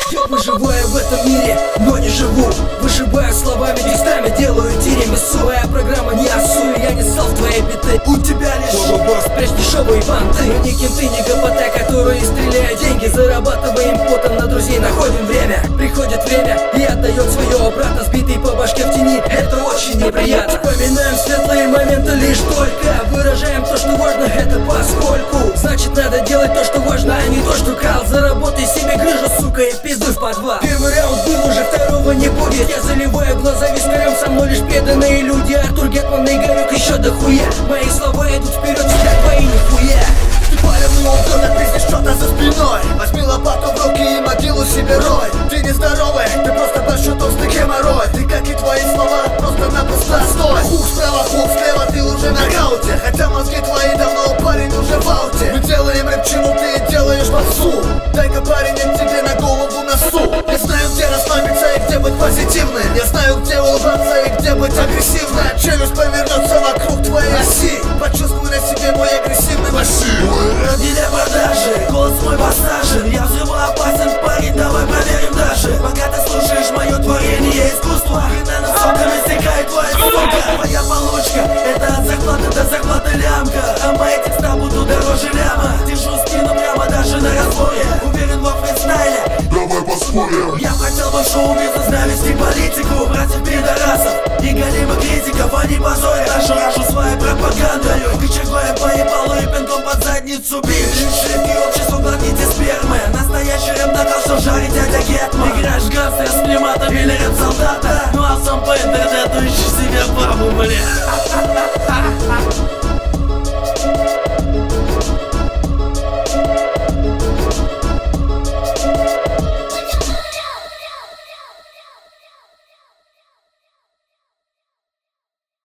Я выживаю в этом мире, но не живу. Выживаю словами, текстами, делаю тирамису. Моя программа не осую, я не ссал в твои биты. У тебя лишь спрячь дешевые банты. Мы не кенты, не ГПТ, которые стреляют деньги. Зарабатываем потом, на друзей находим время. Приходит время и отдает свое обратно. Сбитый по башке в тени, это очень неприятно. Вспоминаем светлые моменты лишь только. Выражаем то, что важно, это поскольку. Значит, надо делать то, что важно, а не то, что крал. Заработай себе грыжу, сука, и пиздуй в подвал. Первый раунд был, уже второго не будет. Я заливаю глаза вискарем, со мной лишь преданные люди. Артур Гетман и Игорек еще дохуя. Мои слова идут вперед, читать твои нихуя. Ты палевный угон, отпизди что-то за спиной. Возьми лопату в руки и могилу себе рой. Ты не здоровый, ты просто большой толстый геморрой. Ты, как и твои слова, просто-напросто стой. Хук справа, хук слева, ты уже на гауте. Хотя мозги твои давно, парень уже в ауте. Мы делаем рэпчину, ты делаешь попсу. Дай-ка, парень, я тебе на голову носу. Я знаю, где расслабиться и где быть позитивным. Я знаю, где улыбаться и где быть агрессивным. Челюсть повернется вокруг твоей оси. Почувствуй на себе мой агрессивный массив. Ради для продажи, голос мой посажен. Я взрывоопасен, парень, давай проверим даже. Пока ты слушаешь мое творение искусства, хрена соками стекает твоя сука. Моя получка, это от захвата до захвата лямка. А мои текста будут дороже ляма. Держу спину прямо даже на разборе. Уверен во фристайле, Давай поспорим. я хотел бы шоу-бизнес навести политику. Братьев пидорасов и голимых критиков. Они позорят нашу рашу своей пропагандою. Кочергой по ебалу и пинком под задницу бить. Ошибки общества, глотните спермы. Настоящий рэп докал, что жарит дядя Гетман. Играешь в гангстера с пневматом или рэп-солдата. Ну а сам по интернету ищи себе бабу, бля.